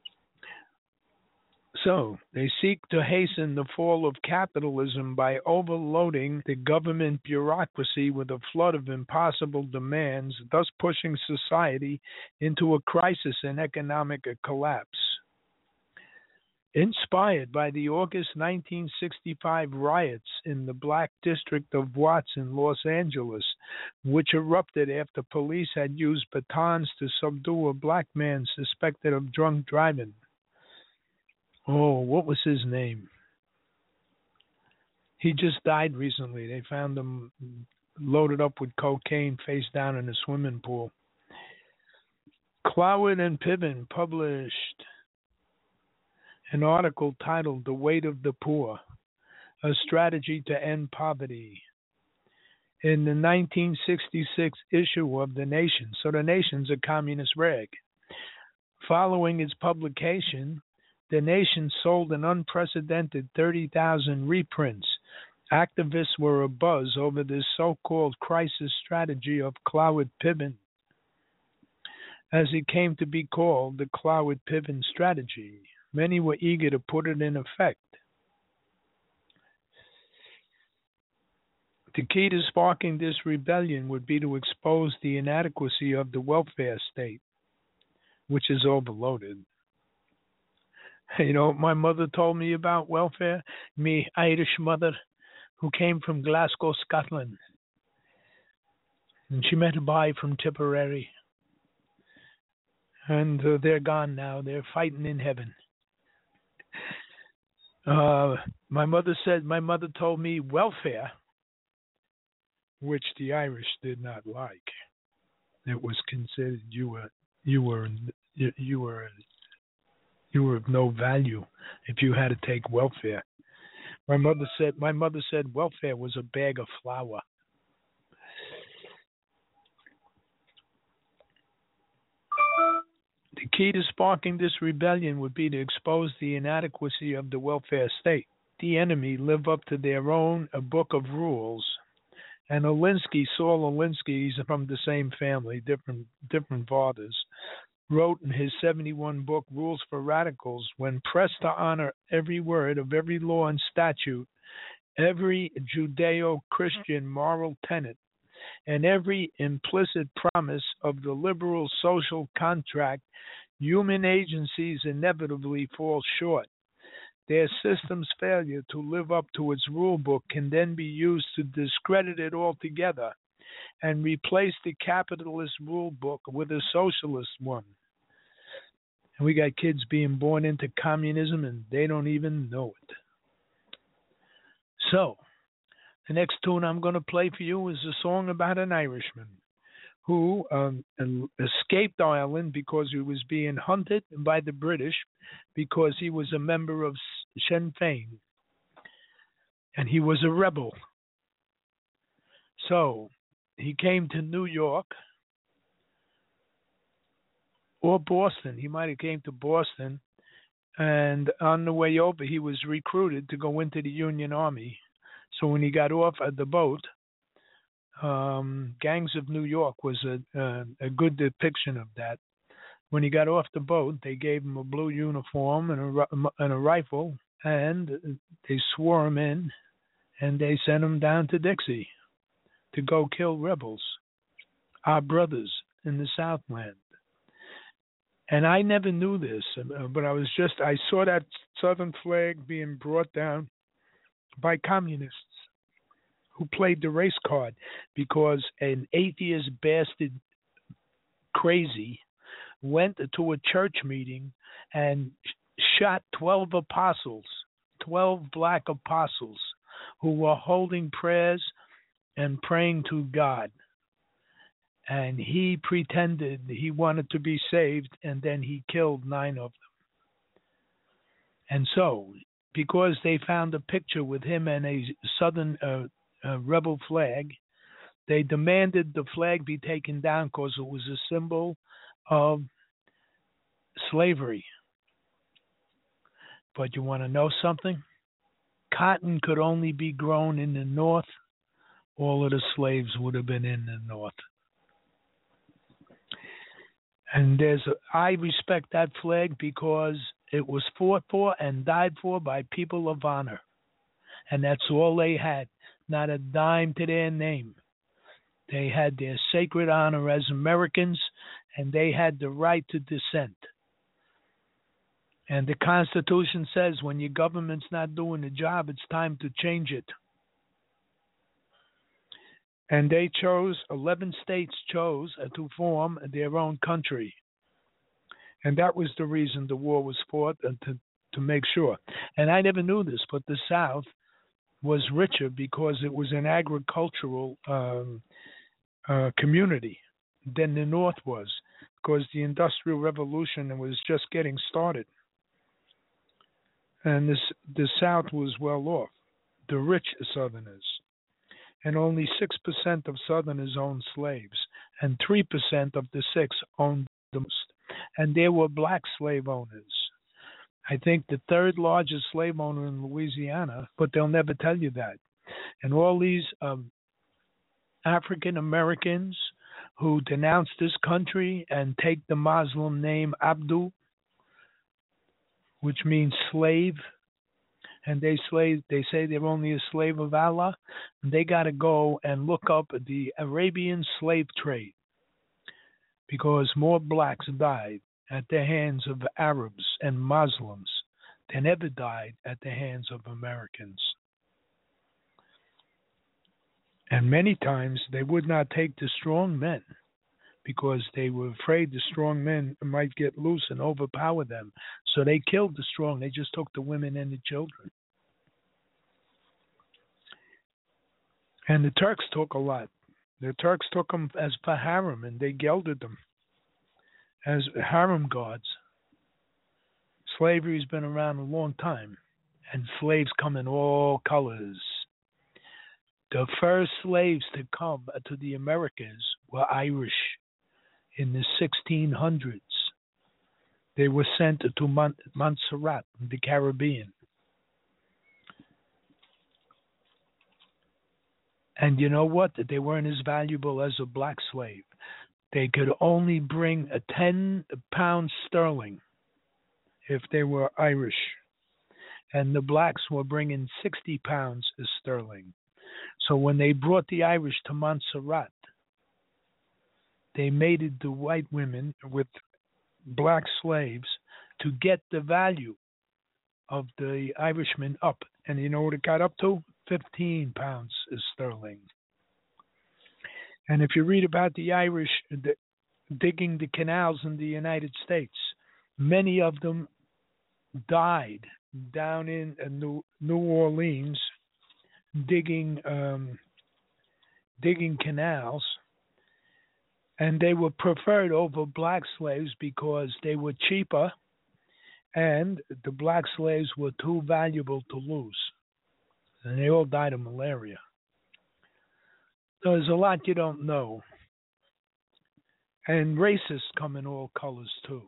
So, they seek to hasten the fall of capitalism by overloading the government bureaucracy with a flood of impossible demands, thus pushing society into a crisis and economic collapse. Inspired by the August 1965 riots in the Black District of Watts in Los Angeles, which erupted after police had used batons to subdue a black man suspected of drunk driving. Oh, what was his name? He just died recently. They found him loaded up with cocaine face down in a swimming pool. Cloward and Piven published an article titled "The Weight of the Poor, A Strategy to End Poverty" in the 1966 issue of The Nation. So The Nation's a communist rag. Following its publication, The Nation sold an unprecedented 30,000 reprints. Activists were abuzz over this so-called crisis strategy of Cloward-Piven, as it came to be called the Cloward-Piven strategy. Many were eager to put it in effect. The key to sparking this rebellion would be to expose the inadequacy of the welfare state, which is overloaded. You know what my mother told me about welfare? Me Irish mother who came from Glasgow, Scotland. And she met a boy from Tipperary. And they're gone now. They're fighting in heaven. My mother told me welfare, which the Irish did not like. It was considered you were of no value if you had to take welfare. My mother said welfare was a bag of flour. The key to sparking this rebellion would be to expose the inadequacy of the welfare state. The enemy live up to their own book of rules. And Saul Alinsky, he's from the same family, different fathers, wrote in his 71 book Rules for Radicals, when pressed to honor every word of every law and statute, every Judeo-Christian moral tenet, and every implicit promise of the liberal social contract, human agencies inevitably fall short. Their system's failure to live up to its rule book can then be used to discredit it altogether and replace the capitalist rule book with a socialist one. And we got kids being born into communism and they don't even know it. So, the next tune I'm going to play for you is a song about an Irishman who escaped Ireland because he was being hunted by the British because he was a member of Sinn Féin and he was a rebel. So he came to New York or Boston. He might have came to Boston, and on the way over, he was recruited to go into the Union Army. So when he got off at the boat, Gangs of New York was a good depiction of that. When he got off the boat, they gave him a blue uniform and a rifle, and they swore him in, and they sent him down to Dixie to go kill rebels, our brothers in the Southland. And I never knew this, but I saw that Southern flag being brought down by communists who played the race card because an atheist bastard crazy went to a church meeting and shot 12 apostles, 12 black apostles who were holding prayers and praying to God. And he pretended he wanted to be saved, and then he killed 9 of them. And so, because they found a picture with him and a Southern rebel flag, they demanded the flag be taken down because it was a symbol of slavery. But you want to know something? Cotton could only be grown in the North. All of the slaves would have been in the North. And I respect that flag because it was fought for and died for by people of honor. And that's all they had, not a dime to their name. They had their sacred honor as Americans, and they had the right to dissent. And the Constitution says when your government's not doing the job, it's time to change it. And 11 states chose to form their own country. And that was the reason the war was fought, to make sure. And I never knew this, but the South was richer because it was an agricultural community than the North was, because the Industrial Revolution was just getting started. And the South was well off, the rich Southerners. And only 6% of Southerners owned slaves, and 3% of the 6 owned the most. And there were black slave owners. I think the 3rd largest slave owner in Louisiana, but they'll never tell you that. And all these African Americans who denounce this country and take the Muslim name Abdu, which means slave, and they say they're only a slave of Allah, and they got to go and look up the Arabian slave trade, because more blacks died at the hands of Arabs and Muslims than ever died at the hands of Americans. And many times they would not take the strong men because they were afraid the strong men might get loose and overpower them. So they killed the strong. They just took the women and the children. And the Turks took a lot. The Turks took them as for harem, and they gelded them as harem guards. Slavery's been around a long time, and slaves come in all colors. The first slaves to come to the Americas were Irish in the 1600s. They were sent to Montserrat, the Caribbean. And you know what? They weren't as valuable as a black slave. They could only bring a 10 pounds sterling if they were Irish. And the blacks were bringing 60 pounds of sterling. So when they brought the Irish to Montserrat, they mated the white women with black slaves to get the value of the Irishmen up. And you know what it got up to? 15 pounds of sterling. And if you read about the Irish digging the canals in the United States, many of them died down in New Orleans digging canals, And they were preferred over black slaves because they were cheaper and the black slaves were too valuable to lose. And they all died of malaria. So there's a lot you don't know. And racists come in all colors too.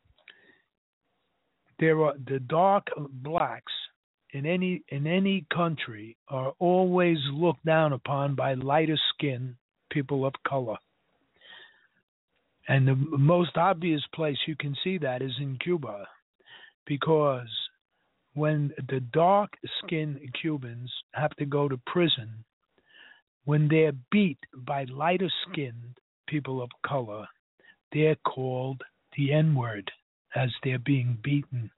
There are the dark blacks in any country are always looked down upon by lighter skinned people of color. And the most obvious place you can see that is in Cuba, because when the dark-skinned Cubans have to go to prison, when they're beat by lighter-skinned people of color, they're called the N-word as they're being beaten.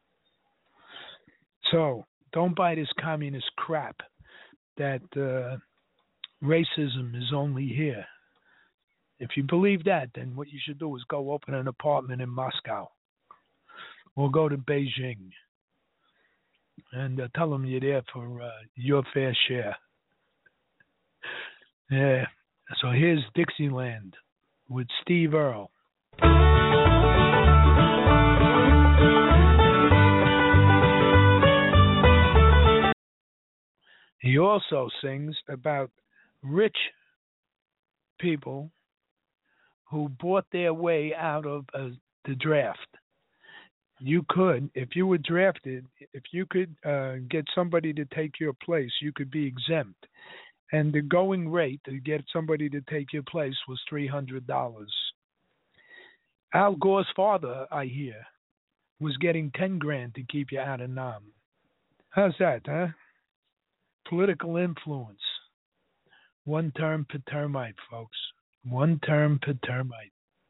So don't buy this communist crap that racism is only here. If you believe that, then what you should do is go open an apartment in Moscow or go to Beijing and tell them you're there for your fair share. Yeah. So here's Dixieland with Steve Earle. He also sings about rich people who bought their way out of the draft. You could, if you were drafted, if you could get somebody to take your place, you could be exempt. And the going rate to get somebody to take your place was $300. Al Gore's father, I hear, was getting $10,000 to keep you out of Nam. How's that, huh? Political influence. One term per termite, folks. One term per termite.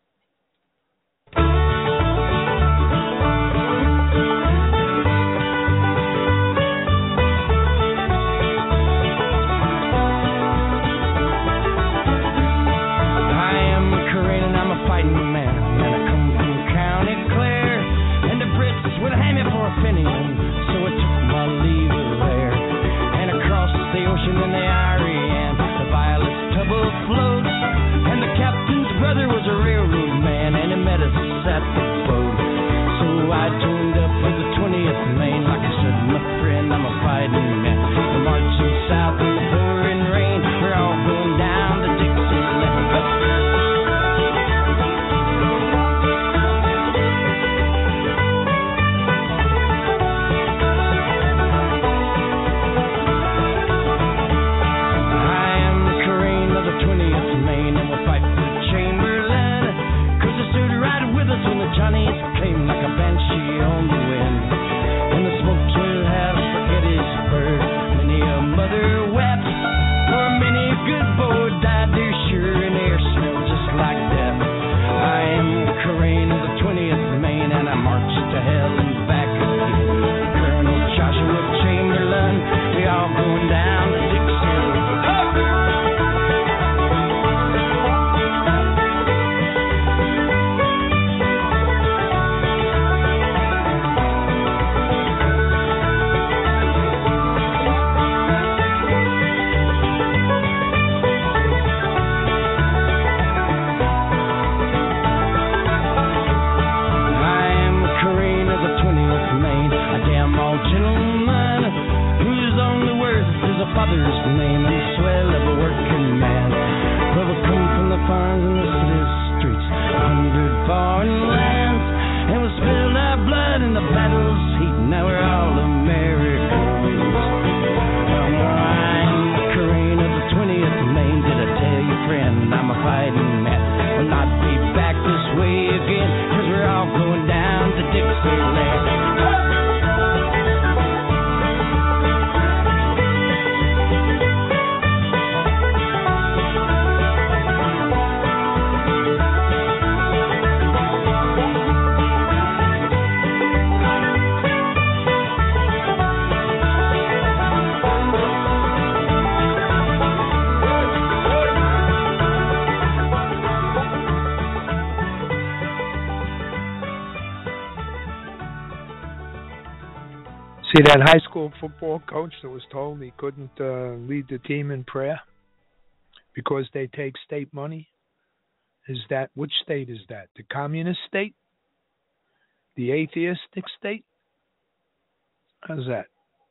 See that high school football coach that was told he couldn't lead the team in prayer because they take state money Is that, which state is that? The communist state? The atheistic state? How's that?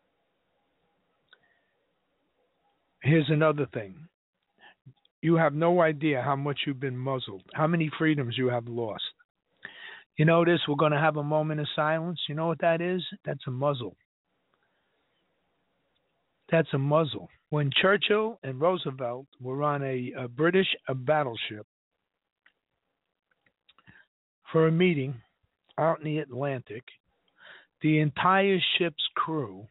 Here's another thing. You have no idea how much you've been muzzled, how many freedoms you have lost. You know this, we're going to have a moment of silence. You know what that is? That's a muzzle. That's a muzzle. When Churchill and Roosevelt were on a British battleship for a meeting out in the Atlantic, the entire ship's crew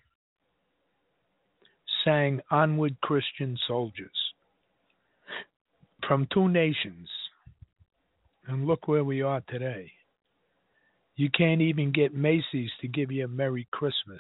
sang "Onward, Christian Soldiers" from two nations. And look where we are today. You can't even get Macy's to give you a Merry Christmas.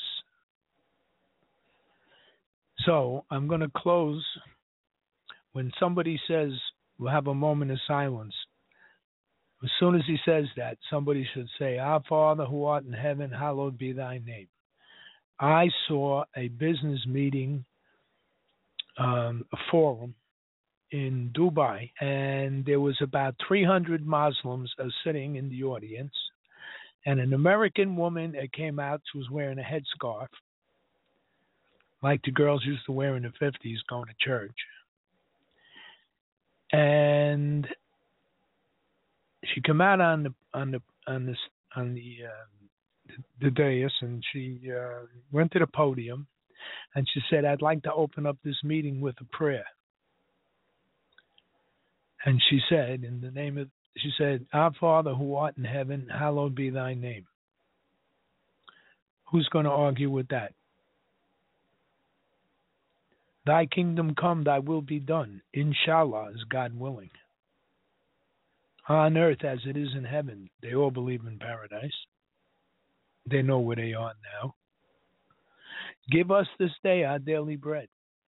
So I'm going to close. When somebody says we'll have a moment of silence, as soon as he says that, somebody should say, "Our Father who art in heaven, hallowed be thy name." I saw a business meeting, a forum in Dubai, and there was about 300 Muslims sitting in the audience, and an American woman that came out. She was wearing a headscarf, like the girls used to wear in the 50s going to church. And she came out on the dais, and she went to the podium, and she said, "I'd like to open up this meeting with a prayer." And she said, she said, "Our Father who art in heaven, hallowed be thy name." Who's going to argue with that? Thy kingdom come, thy will be done. Inshallah, is God willing. On earth as it is in heaven. They all believe in paradise. They know where they are now. Give us this day our daily bread.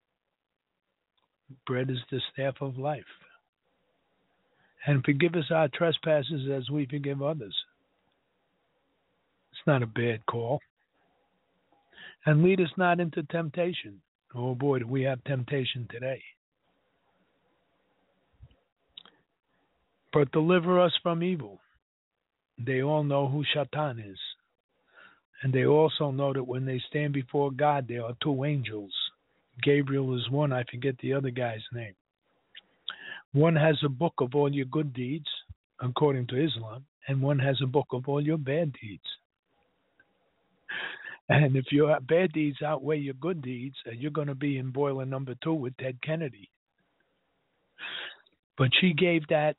Bread is the staff of life. And forgive us our trespasses as we forgive others. It's not a bad call. And lead us not into temptation. Oh boy, do we have temptation today. But deliver us from evil. They all know who Shaitan is. And they also know that when they stand before God, there are two angels. Gabriel is one, I forget the other guy's name. One has a book of all your good deeds, according to Islam, and one has a book of all your bad deeds. And if your bad deeds outweigh your good deeds, you're going to be in boiler number 2 with Ted Kennedy. But she gave that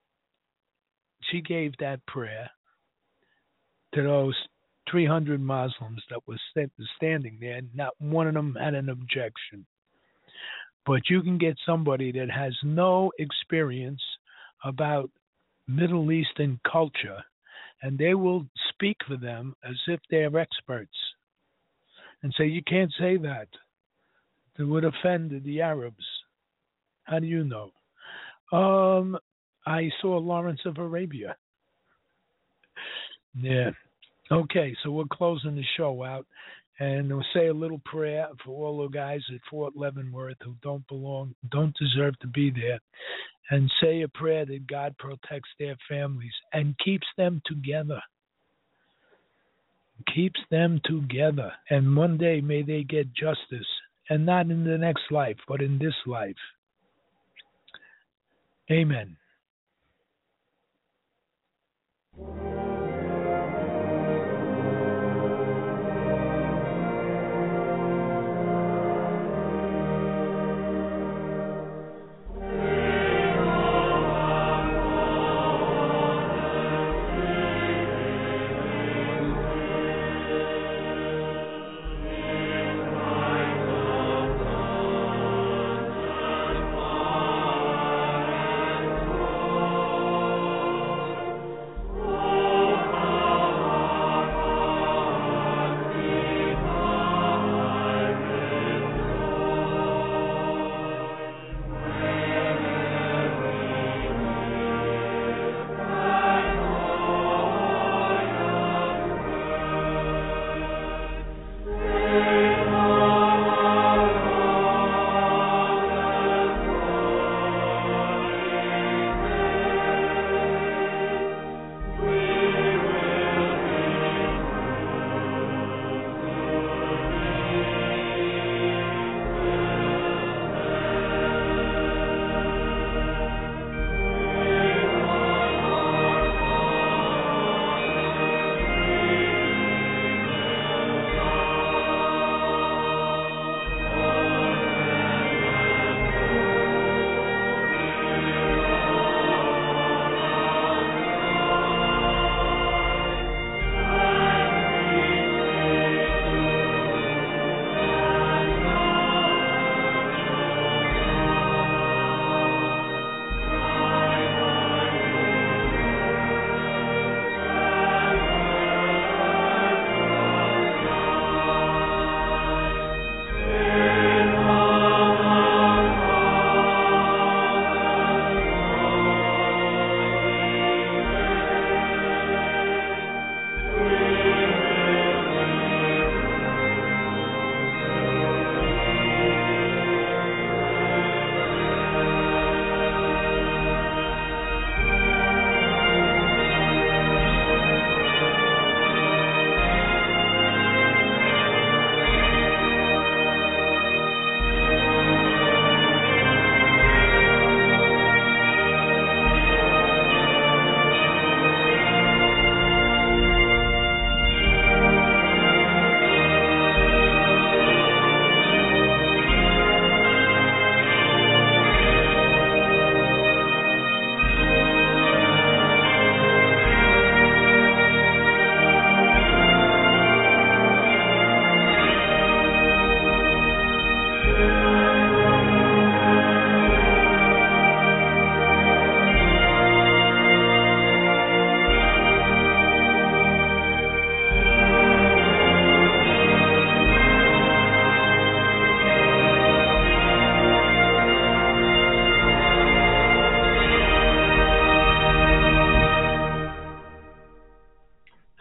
prayer to those 300 Muslims that were standing there. Not one of them had an objection. But you can get somebody that has no experience about Middle Eastern culture, and they will speak for them as if they're experts and say, "You can't say that. It would offend the Arabs." How do you know? I saw Lawrence of Arabia. Yeah. Okay, so we're closing the show out. And we'll say a little prayer for all the guys at Fort Leavenworth who don't deserve to be there. And say a prayer that God protects their families and keeps them together. Keeps them together. And one day may they get justice. And not in the next life, but in this life. Amen.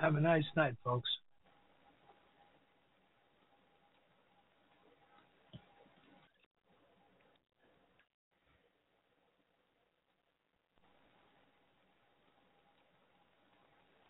Have a nice night, folks.